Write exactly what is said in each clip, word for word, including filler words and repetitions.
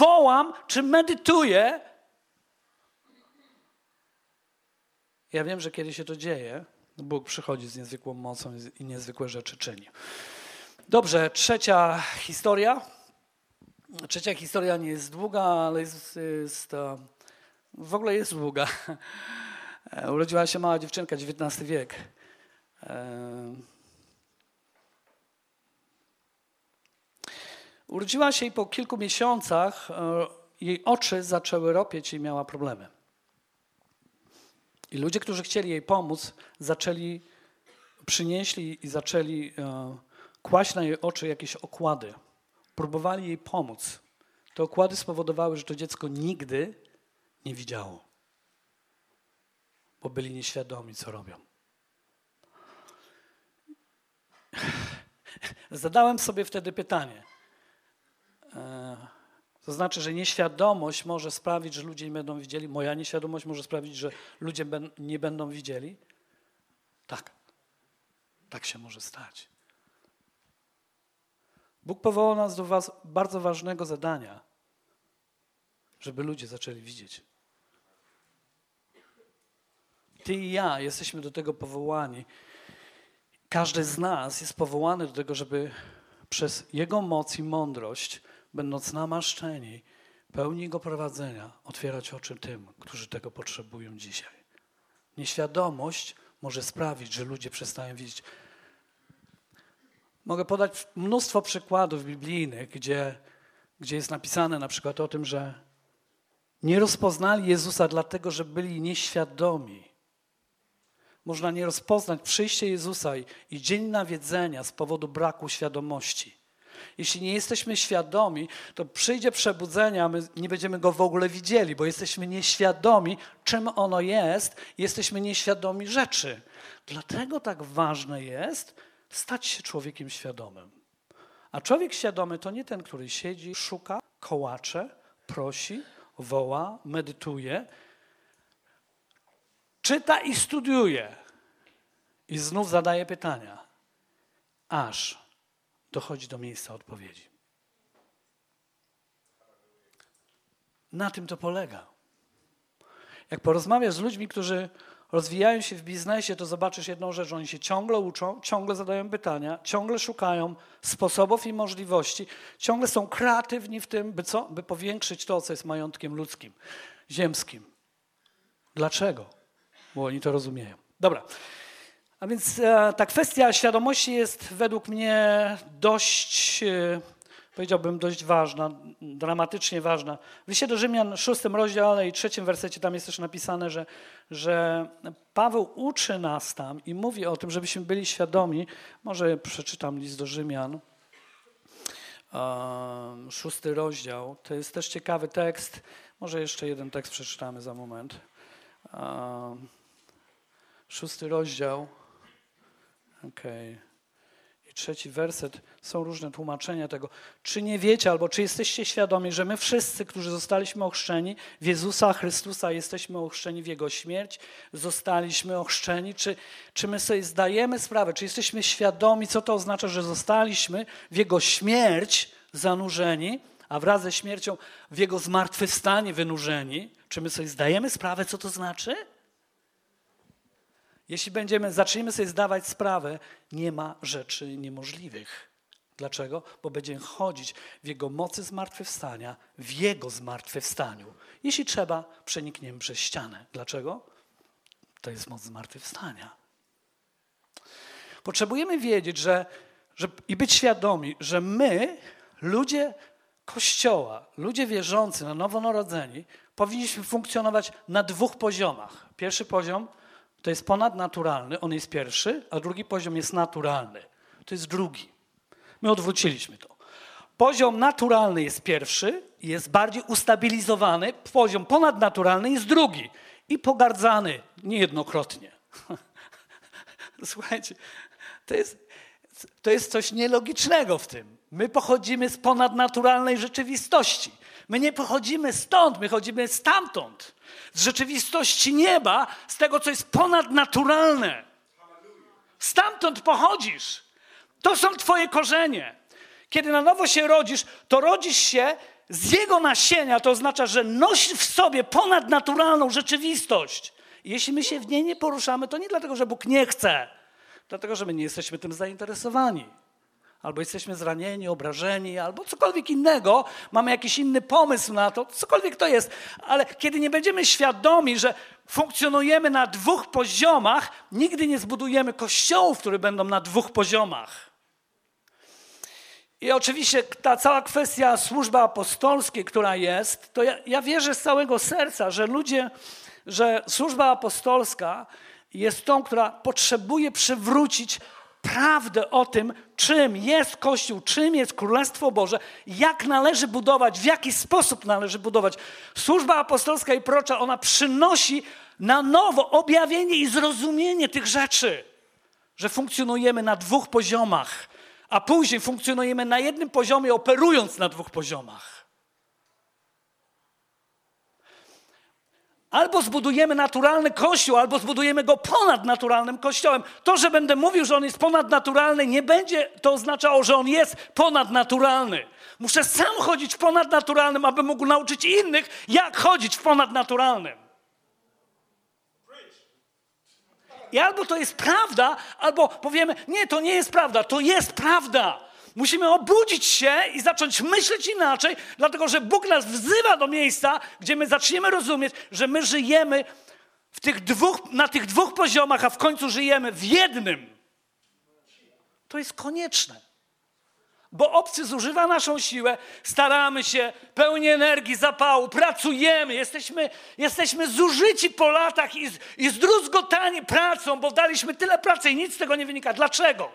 wołam, czy medytuję. Ja wiem, że kiedy się to dzieje, Bóg przychodzi z niezwykłą mocą i niezwykłe rzeczy czyni. Dobrze, trzecia historia. Trzecia historia nie jest długa, ale jest, jest w ogóle jest długa. Urodziła się mała dziewczynka, dziewiętnasty wiek. Urodziła się i po kilku miesiącach jej oczy zaczęły ropieć i miała problemy. I ludzie, którzy chcieli jej pomóc, zaczęli, przynieśli i zaczęli e, kłaść na jej oczy jakieś okłady. Próbowali jej pomóc. Te okłady spowodowały, że to dziecko nigdy nie widziało. Bo byli nieświadomi, co robią. Zadałem sobie wtedy pytanie. E, To znaczy, że nieświadomość może sprawić, że ludzie nie będą widzieli. Moja nieświadomość może sprawić, że ludzie nie będą widzieli. Tak. Tak się może stać. Bóg powołał nas do was bardzo ważnego zadania, żeby ludzie zaczęli widzieć. Ty i ja jesteśmy do tego powołani. Każdy z nas jest powołany do tego, żeby przez Jego moc i mądrość, będąc namaszczeni, pełni Jego prowadzenia, otwierać oczy tym, którzy tego potrzebują dzisiaj. Nieświadomość może sprawić, że ludzie przestają widzieć. Mogę podać mnóstwo przykładów biblijnych, gdzie, gdzie jest napisane na przykład o tym, że nie rozpoznali Jezusa dlatego, że byli nieświadomi. Można nie rozpoznać przyjście Jezusa i, i dzień nawiedzenia z powodu braku świadomości. Jeśli nie jesteśmy świadomi, to przyjdzie przebudzenie, a my nie będziemy go w ogóle widzieli, bo jesteśmy nieświadomi, czym ono jest, jesteśmy nieświadomi rzeczy. Dlatego tak ważne jest stać się człowiekiem świadomym. A człowiek świadomy to nie ten, który siedzi, szuka, kołacze, prosi, woła, medytuje, czyta i studiuje i znów zadaje pytania, aż dochodzi do miejsca odpowiedzi. Na tym to polega. Jak porozmawiasz z ludźmi, którzy rozwijają się w biznesie, to zobaczysz jedną rzecz, że oni się ciągle uczą, ciągle zadają pytania, ciągle szukają sposobów i możliwości, ciągle są kreatywni w tym, by co? By powiększyć to, co jest majątkiem ludzkim, ziemskim. Dlaczego? Bo oni to rozumieją. Dobra. A więc e, ta kwestia świadomości jest według mnie dość, e, powiedziałbym, dość ważna, dramatycznie ważna. W liście do Rzymian, szóstym rozdziale i trzecim wersecie tam jest też napisane, że, że Paweł uczy nas tam i mówi o tym, żebyśmy byli świadomi. Może przeczytam list do Rzymian, e, szósty rozdział. To jest też ciekawy tekst. Może jeszcze jeden tekst przeczytamy za moment. E, szósty rozdział. Okej. Okay. I trzeci werset. Są różne tłumaczenia tego. Czy nie wiecie, albo czy jesteście świadomi, że my wszyscy, którzy zostaliśmy ochrzczeni w Jezusa Chrystusa, jesteśmy ochrzczeni w Jego śmierć, zostaliśmy ochrzczeni, czy, czy my sobie zdajemy sprawę, czy jesteśmy świadomi, co to oznacza, że zostaliśmy w Jego śmierć zanurzeni, a wraz ze śmiercią w Jego zmartwychwstanie wynurzeni? Czy my sobie zdajemy sprawę, co to znaczy? Jeśli będziemy, zaczniemy sobie zdawać sprawę, nie ma rzeczy niemożliwych. Dlaczego? Bo będziemy chodzić w Jego mocy zmartwychwstania, w Jego zmartwychwstaniu. Jeśli trzeba, przenikniemy przez ścianę. Dlaczego? To jest moc zmartwychwstania. Potrzebujemy wiedzieć, że, że i być świadomi, że my, ludzie Kościoła, ludzie wierzący, na nowonarodzeni, powinniśmy funkcjonować na dwóch poziomach. Pierwszy poziom to jest ponadnaturalny, on jest pierwszy, a drugi poziom jest naturalny. To jest drugi. My odwróciliśmy to. Poziom naturalny jest pierwszy, jest bardziej ustabilizowany, poziom ponadnaturalny jest drugi i pogardzany niejednokrotnie. Słuchajcie, to jest, to jest coś nielogicznego w tym. My pochodzimy z ponadnaturalnej rzeczywistości. My nie pochodzimy stąd, my chodzimy stamtąd. Z rzeczywistości nieba, z tego, co jest ponadnaturalne. Stamtąd pochodzisz. To są twoje korzenie. Kiedy na nowo się rodzisz, to rodzisz się z jego nasienia, to oznacza, że nosi w sobie ponadnaturalną rzeczywistość. I jeśli my się w niej nie poruszamy, to nie dlatego, że Bóg nie chce, dlatego, że my nie jesteśmy tym zainteresowani. Albo jesteśmy zranieni, obrażeni, albo cokolwiek innego, mamy jakiś inny pomysł na to, cokolwiek to jest. Ale kiedy nie będziemy świadomi, że funkcjonujemy na dwóch poziomach, nigdy nie zbudujemy kościołów, które będą na dwóch poziomach. I oczywiście ta cała kwestia służby apostolskiej, która jest, to ja, ja wierzę z całego serca, że ludzie, że służba apostolska jest tą, która potrzebuje przywrócić prawdę o tym, czym jest Kościół, czym jest Królestwo Boże, jak należy budować, w jaki sposób należy budować. Służba apostolska i prorocza, ona przynosi na nowo objawienie i zrozumienie tych rzeczy, że funkcjonujemy na dwóch poziomach, a później funkcjonujemy na jednym poziomie, operując na dwóch poziomach. Albo zbudujemy naturalny kościół, albo zbudujemy go ponad naturalnym kościołem. To, że będę mówił, że on jest ponadnaturalny, nie będzie to oznaczało, że on jest ponadnaturalny. Muszę sam chodzić w ponadnaturalnym, aby mógł nauczyć innych, jak chodzić w ponadnaturalnym. I albo to jest prawda, albo powiemy, nie, to nie jest prawda, to jest prawda. Musimy obudzić się i zacząć myśleć inaczej, dlatego że Bóg nas wzywa do miejsca, gdzie my zaczniemy rozumieć, że my żyjemy w tych dwóch, na tych dwóch poziomach, a w końcu żyjemy w jednym. To jest konieczne. Bo obcy zużywa naszą siłę, staramy się, pełni energii, zapału, pracujemy, jesteśmy, jesteśmy zużyci po latach i, i zdruzgotani pracą, bo daliśmy tyle pracy i nic z tego nie wynika. Dlaczego?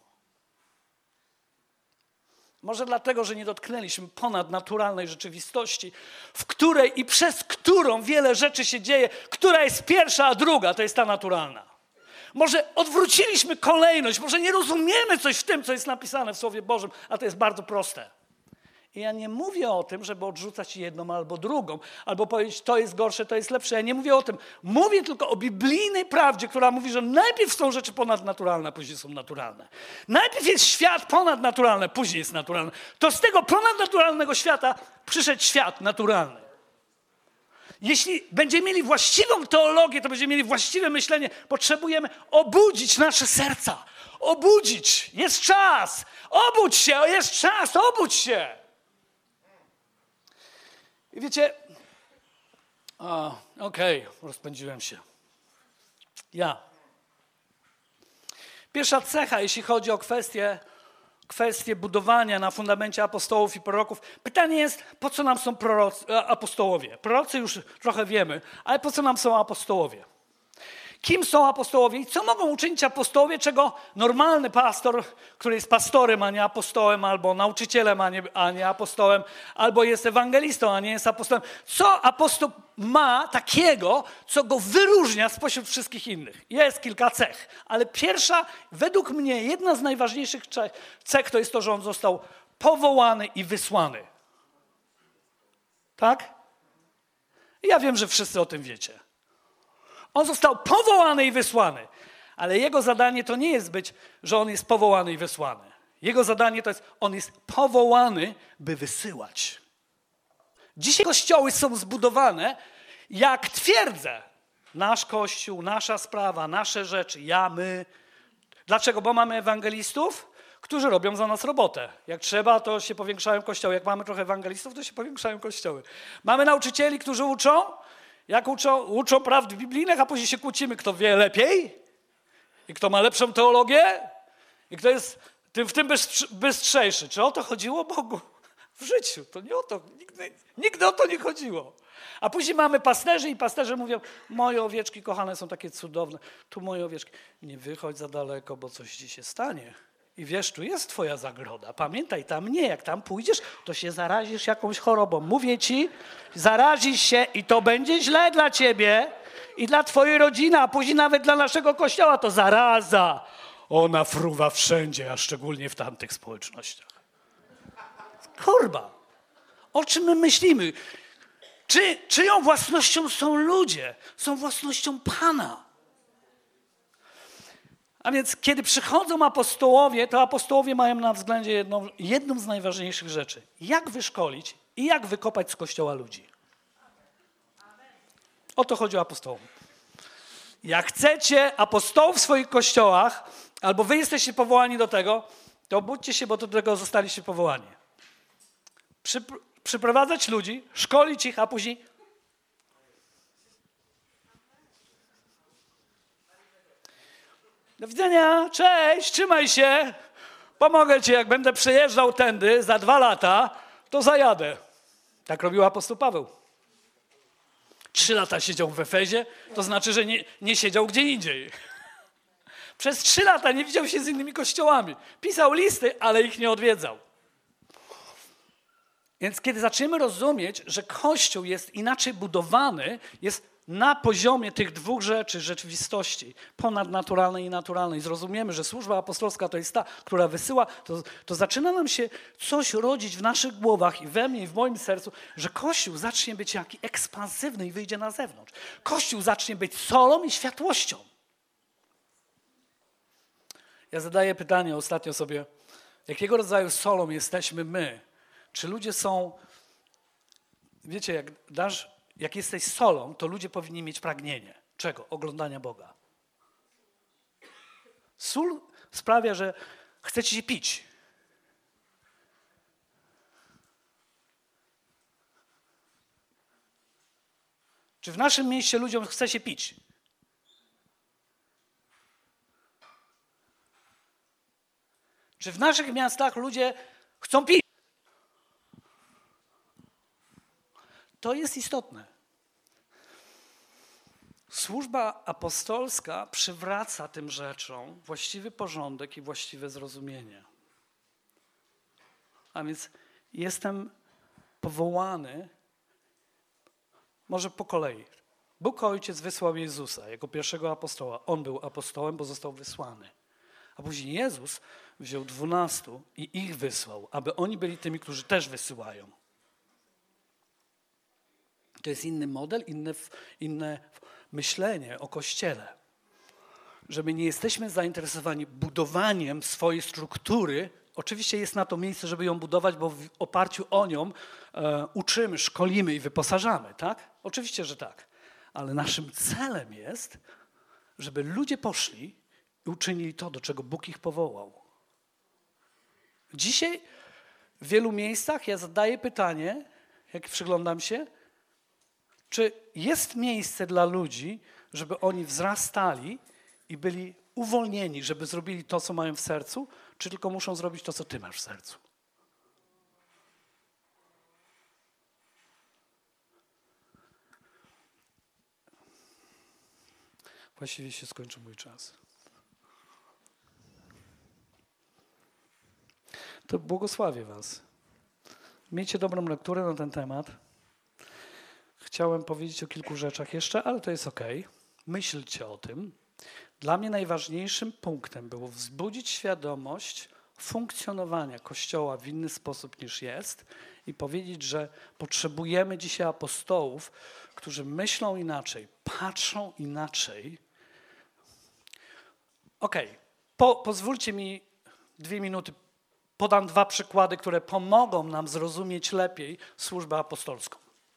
Może dlatego, że nie dotknęliśmy ponadnaturalnej rzeczywistości, w której i przez którą wiele rzeczy się dzieje, która jest pierwsza, a druga to jest ta naturalna. Może odwróciliśmy kolejność, może nie rozumiemy coś w tym, co jest napisane w Słowie Bożym, a to jest bardzo proste. I ja nie mówię o tym, żeby odrzucać jedną albo drugą, albo powiedzieć, to jest gorsze, to jest lepsze. Ja nie mówię o tym. Mówię tylko o biblijnej prawdzie, która mówi, że najpierw są rzeczy ponadnaturalne, a później są naturalne. Najpierw jest świat ponadnaturalny, później jest naturalny. To z tego ponadnaturalnego świata przyszedł świat naturalny. Jeśli będziemy mieli właściwą teologię, to będziemy mieli właściwe myślenie. Potrzebujemy obudzić nasze serca. Obudzić. Jest czas. Obudź się. Jest czas. Obudź się. I wiecie, okej, okay, rozpędziłem się. Ja. Pierwsza cecha, jeśli chodzi o kwestię, kwestię budowania na fundamencie apostołów i proroków. Pytanie jest, po co nam są prorocy, apostołowie? Prorocy już trochę wiemy, ale po co nam są apostołowie? Kim są apostołowie i co mogą uczynić apostołowie, czego normalny pastor, który jest pastorem, a nie apostołem, albo nauczycielem, a nie, a nie apostołem, albo jest ewangelistą, a nie jest apostołem. Co apostoł ma takiego, co go wyróżnia spośród wszystkich innych? Jest kilka cech, ale pierwsza, według mnie, jedna z najważniejszych cech to jest to, że on został powołany i wysłany. Tak? Ja wiem, że wszyscy o tym wiecie. On został powołany i wysłany, ale jego zadanie to nie jest być, że on jest powołany i wysłany. Jego zadanie to jest, on jest powołany, by wysyłać. Dzisiaj kościoły są zbudowane jak twierdzę. Nasz kościół, nasza sprawa, nasze rzeczy, ja, my. Dlaczego? Bo mamy ewangelistów, którzy robią za nas robotę. Jak trzeba, to się powiększają kościoły. Jak mamy trochę ewangelistów, to się powiększają kościoły. Mamy nauczycieli, którzy uczą. Jak uczą? Uczą prawd biblijnych, a później się kłócimy, kto wie lepiej i kto ma lepszą teologię i kto jest tym, w tym bystrzejszy. Czy o to chodziło Bogu w życiu? To nie o to, nigdy, nigdy o to nie chodziło. A później mamy pasterzy i pasterze mówią, moje owieczki kochane są takie cudowne, tu moje owieczki. Nie wychodź za daleko, bo coś ci się stanie. I wiesz, tu jest twoja zagroda. Pamiętaj, tam nie. Jak tam pójdziesz, to się zarazisz jakąś chorobą. Mówię ci, zarazisz się i to będzie źle dla ciebie i dla twojej rodziny, a później nawet dla naszego kościoła. To zaraza. Ona fruwa wszędzie, a szczególnie w tamtych społecznościach. Kurwa. O czym my myślimy? Czy, czyją własnością są ludzie? Są własnością Pana. A więc kiedy przychodzą apostołowie, to apostołowie mają na względzie jedną, jedną z najważniejszych rzeczy. Jak wyszkolić i jak wykopać z Kościoła ludzi. O to chodzi o apostołom. Jak chcecie apostołów w swoich kościołach, albo wy jesteście powołani do tego, to obudźcie się, bo do tego zostaliście powołani. Przy, przyprowadzać ludzi, szkolić ich, a później do widzenia, cześć, trzymaj się, pomogę ci, jak będę przejeżdżał tędy za dwa lata, to zajadę. Tak robił apostoł Paweł. Trzy lata siedział w Efezie, to znaczy, że nie, nie siedział gdzie indziej. Przez trzy lata nie widział się z innymi kościołami. Pisał listy, ale ich nie odwiedzał. Więc kiedy zaczniemy rozumieć, że Kościół jest inaczej budowany, jest na poziomie tych dwóch rzeczy, rzeczywistości, ponadnaturalnej i naturalnej, zrozumiemy, że służba apostolska to jest ta, która wysyła, to, to zaczyna nam się coś rodzić w naszych głowach i we mnie, i w moim sercu, że Kościół zacznie być jaki ekspansywny i wyjdzie na zewnątrz. Kościół zacznie być solą i światłością. Ja zadaję pytanie ostatnio sobie, jakiego rodzaju solą jesteśmy my? Czy ludzie są, wiecie, jak dasz, jak jesteś solą, to ludzie powinni mieć pragnienie. Czego? Oglądania Boga. Sól sprawia, że chcecie się pić. Czy w naszym mieście ludziom chce się pić? Czy w naszych miastach ludzie chcą pić? To jest istotne. Służba apostolska przywraca tym rzeczom właściwy porządek i właściwe zrozumienie. A więc jestem powołany, może po kolei. Bóg Ojciec wysłał Jezusa jako pierwszego apostoła. On był apostołem, bo został wysłany. A później Jezus wziął dwunastu i ich wysłał, aby oni byli tymi, którzy też wysyłają. To jest inny model, inne, inne myślenie o Kościele. Że my nie jesteśmy zainteresowani budowaniem swojej struktury. Oczywiście jest na to miejsce, żeby ją budować, bo w oparciu o nią e, uczymy, szkolimy i wyposażamy, tak? Oczywiście, że tak. Ale naszym celem jest, żeby ludzie poszli i uczynili to, do czego Bóg ich powołał. Dzisiaj w wielu miejscach ja zadaję pytanie, jak przyglądam się, czy jest miejsce dla ludzi, żeby oni wzrastali i byli uwolnieni, żeby zrobili to, co mają w sercu, czy tylko muszą zrobić to, co ty masz w sercu? Właściwie się skończył mój czas. To błogosławię was. Miejcie dobrą lekturę na ten temat. Chciałem powiedzieć o kilku rzeczach jeszcze, ale to jest okej. Myślcie o tym. Dla mnie najważniejszym punktem było wzbudzić świadomość funkcjonowania Kościoła w inny sposób niż jest i powiedzieć, że potrzebujemy dzisiaj apostołów, którzy myślą inaczej, patrzą inaczej. Okej, po, pozwólcie mi dwie minuty, podam dwa przykłady, które pomogą nam zrozumieć lepiej służbę apostolską.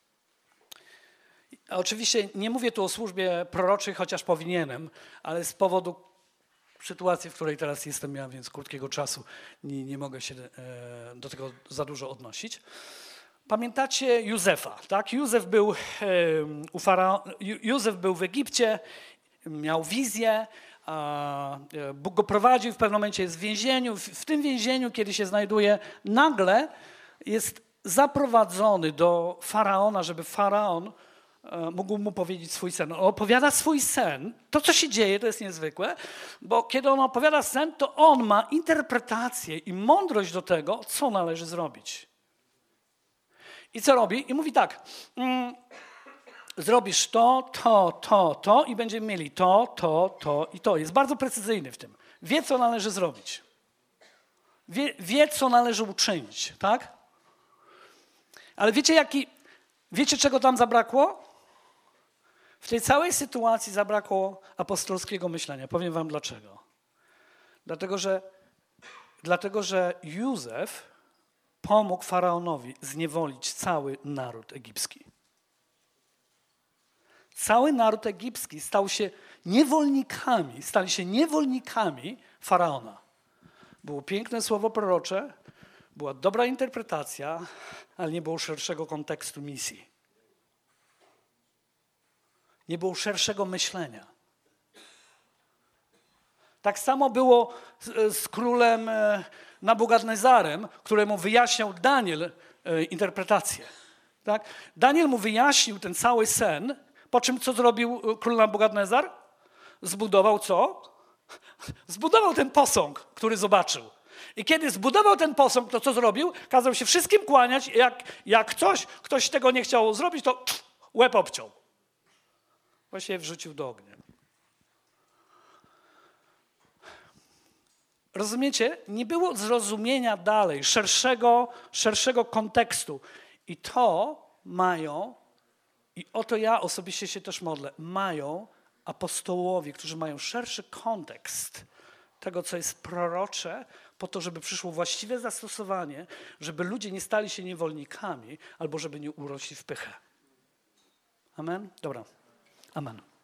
Oczywiście nie mówię tu o służbie proroczej, chociaż powinienem, ale z powodu sytuacji, w której teraz jestem, ja więc krótkiego czasu nie, nie mogę się do tego za dużo odnosić. Pamiętacie Józefa, tak? Józef był, u farao... Józef był w Egipcie, miał wizję, Bóg go prowadził, w pewnym momencie jest w więzieniu. W tym więzieniu, kiedy się znajduje, nagle jest zaprowadzony do faraona, żeby faraon mógł mu powiedzieć swój sen. On opowiada swój sen. To, co się dzieje, to jest niezwykłe, bo kiedy on opowiada sen, to on ma interpretację i mądrość do tego, co należy zrobić. I co robi? I mówi tak, mm, zrobisz to, to, to, to i będziemy mieli to, to, to i to. Jest bardzo precyzyjny w tym. Wie, co należy zrobić. Wie, wie co należy uczynić, tak? Ale wiecie, jaki, wiecie, czego tam zabrakło? W tej całej sytuacji zabrakło apostolskiego myślenia. Powiem wam dlaczego. Dlatego, że, dlatego, że Józef pomógł Faraonowi zniewolić cały naród egipski. Cały naród egipski stał się niewolnikami, stali się niewolnikami Faraona. Było piękne słowo prorocze, była dobra interpretacja, ale nie było szerszego kontekstu misji. Nie było szerszego myślenia. Tak samo było z, z królem Nabukadnezarem, któremu wyjaśniał Daniel interpretację. Tak? Daniel mu wyjaśnił ten cały sen, po czym co zrobił król Nabukadnezar? Zbudował co? Zbudował ten posąg, który zobaczył. I kiedy zbudował ten posąg, to co zrobił? Kazał się wszystkim kłaniać. Jak, jak ktoś, ktoś tego nie chciał zrobić, to pff, łeb obciął. Właściwie wrzucił do ognia. Rozumiecie? Nie było zrozumienia dalej, szerszego, szerszego kontekstu. I to mają, i o to ja osobiście się też modlę, mają apostołowie, którzy mają szerszy kontekst tego, co jest prorocze, po to, żeby przyszło właściwe zastosowanie, żeby ludzie nie stali się niewolnikami, albo żeby nie urośli w pychę. Amen? Dobra. Amen.